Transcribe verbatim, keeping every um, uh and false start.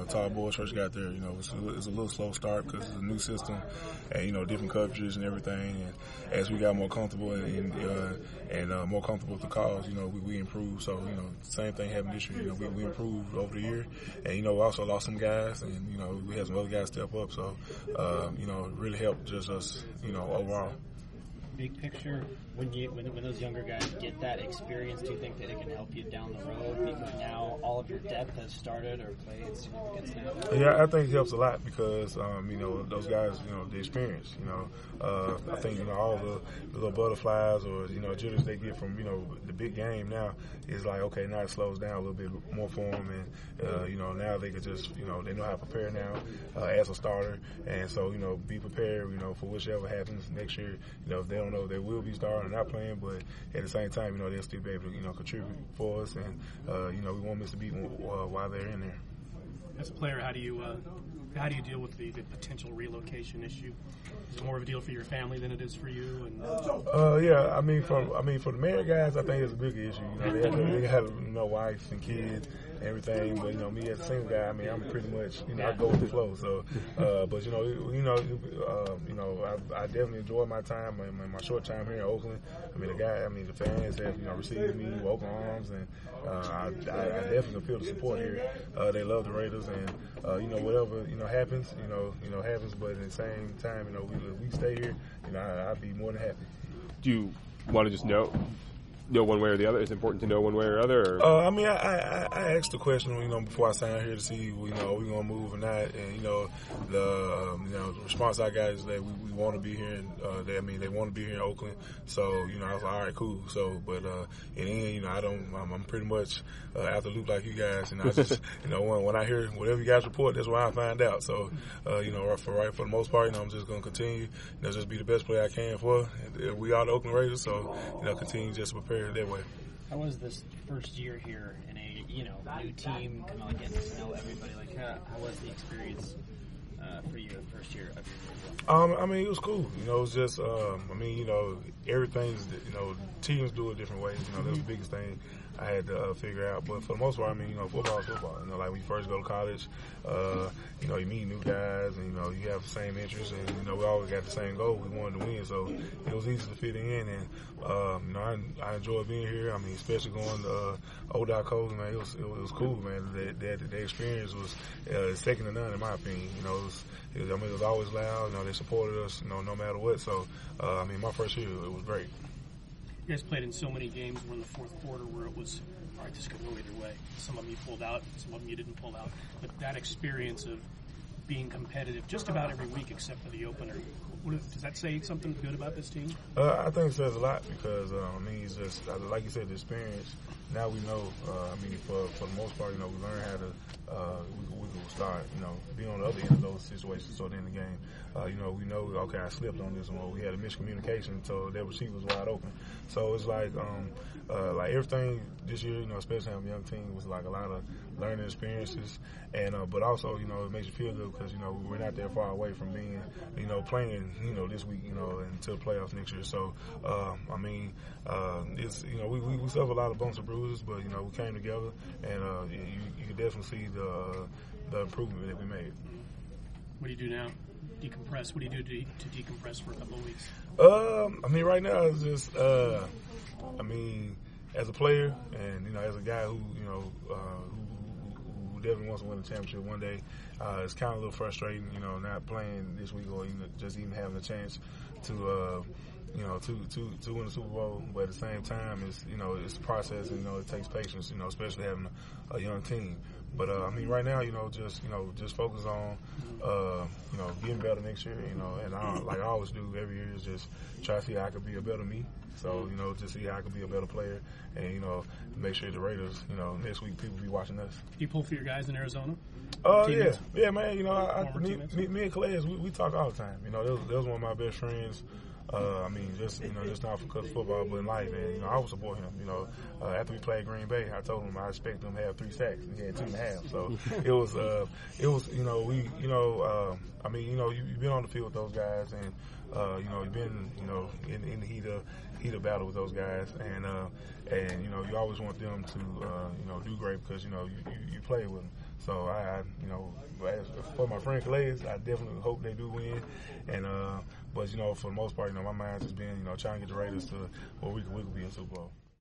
uh, Tall Boys first got there, you know, it's a, it's a little slow start because it's a new system and, you know, different coverages and everything. And as we got more comfortable and and, uh, and uh, more comfortable with the calls, you know, we, we improved. So, you know, same thing happened this year. You know, we, we improved over the year. And, you know, we also lost some guys and, you know, we had some other guys step up. So, uh, you know, it really helped just us, you know, overall. Big picture, when you when, when those younger guys get that experience, do you think that it can help you down the road because now all of your depth has started or played significant snaps? Yeah, I think it helps a lot because um, you know those guys, you know, the experience. You know, uh, I think you know all the, the little butterflies or you know jitters they get from you know the big game now is like okay now it slows down a little bit more for them and uh, you know now they could just you know they know how to prepare now uh, as a starter and so you know be prepared you know for whichever happens next year. You know if they don't know if they will be starting or not playing, but at the same time you know they'll still be able to you know contribute for us and uh, you know we won't miss a beat uh, while they're in there. As a player, how do you uh, how do you deal with the, the potential relocation issue? Is it more of a deal for your family than it is for you? And uh, yeah, I mean, for I mean, for the married guys, I think it's a big issue. You know, they have, they have you know wives and kids and everything. But you know, me as a single guy, I mean, I'm pretty much you know I go with the flow. So, uh, but you know, you know, uh, you know, I, I definitely enjoy my time, my, my short time here in Oakland. I mean, the guy, I mean, the fans have you know received me with open arms, and uh, I, I, I definitely feel the support here. Uh, they love the Raiders, and uh, you know, whatever you know happens, you know, you know happens. But at the same time, you know, we we stay here, you know, I, I'd be more than happy. Do you want to just know? know one way or the other? It's important to know one way or other? Or? Uh, I mean, I, I, I asked the question, you know, before I signed here to see, you know, are we going to move or not? And, you know, the, um, you know, the response I got is that we, we want to be here. And, uh, they, I mean, they want to be here in Oakland. So, you know, I was like, all right, cool. So, but, uh, in the end, you know, I don't, I'm, I'm pretty much, uh, out the loop like you guys. And I just, you know, when, when I hear whatever you guys report, that's where I find out. So, uh, you know, for right, for the most part, you know, I'm just going to continue, you know, just be the best player I can for. And we are the Oakland Raiders. So, you know, continue just to prepare that way. How was this first year here in a you know new team, kind of like getting to know everybody? Like, how, how was the experience uh, for you the first year of your year? Um, I mean, it was cool. You know, it was just, um, I mean, you know, everything's, you know, teams do it different ways. You know, that's the biggest thing I had to uh, figure out. But for the most part, I mean, you know, football is football. You know, like when you first go to college, uh, you know, you meet new guys and, you know, you have the same interests and, you know, we always got the same goal. We wanted to win. So it was easy to fit in and, um, you know, I, I enjoyed being here. I mean, especially going to uh, Old Doc Coles, man, it was, it was, it was cool, man. That, that, the experience was uh, second to none in my opinion. You know, it was, it was, I mean, it was always loud. You know, they supported us, you know, no matter what. So, uh, I mean, my first year, it was great. You guys played in so many games. We're in the fourth quarter where it was, all right, this could go either way. Some of them you pulled out, some of them you didn't pull out. But that experience of being competitive just about every week except for the opener, what, does that say something good about this team? Uh, I think it says a lot because, uh, I mean, it's just, like you said, the experience. Now we know, uh, I mean, for for the most part, you know, we learn how to, uh, we, we will start, you know, be on the other end of those situations so in the game. Uh, you know, we know, okay, I slipped on this one, or we had a miscommunication, so that receiver was wide open. So it's like, um, uh, like everything this year, you know, especially having a young team, was like a lot of learning experiences, and uh, but also, you know, it makes you feel good because, you know, we're not that far away from being, you know, playing, you know, this week, you know, until the playoffs next year. So, uh, I mean, uh, it's, you know, we, we, we suffer a lot of bumps and bruises, but, you know, we came together, and uh, you, you can definitely see the, uh, the improvement that we made. What do you do now? Decompress. What do you do to, de- to decompress for a couple of weeks? Um, I mean, right now it's just, uh, I mean, as a player and, you know, as a guy who, you know, uh, who, who definitely wants to win a championship one day, uh, it's kind of a little frustrating, you know, not playing this week or even just even having a chance to, uh, you know, to, to, to win the Super Bowl. But at the same time, it's, you know, it's a process and, you know, it takes patience, you know, especially having a, a young team. But, uh, I mean, right now, you know, just, you know, just focus on, uh, you know, getting better next year, you know, and I, like I always do every year is just try to see how I could be a better me. So, you know, just see how I could be a better player and, you know, make sure the Raiders, you know, next week people be watching us. Did you pull for your guys in Arizona? Oh, uh, yeah. Yeah, man, you know, I, I, me, me, me and Calais, we, we talk all the time. You know, that was, that was one of my best friends. Uh, I mean, just, you know, just not because of football, but in life. And, you know, I would support him. You know, uh, after we played Green Bay, I told him I expect him to have three sacks. He had two and a half. So it was, uh, it was, you know, we, you know, uh, I mean, you know, you, you've been on the field with those guys and, uh, you know, you've been, you know, in, in the heat of, heat of battle with those guys. And, uh, and, you know, you always want them to, uh, you know, do great because, you know, you, you, you play with them. So I, I you know, as, for my friend Calais, I definitely hope they do win. And uh, but you know, for the most part, you know, my mind's just been, you know, trying to get the Raiders to where we could, we could be in Super Bowl.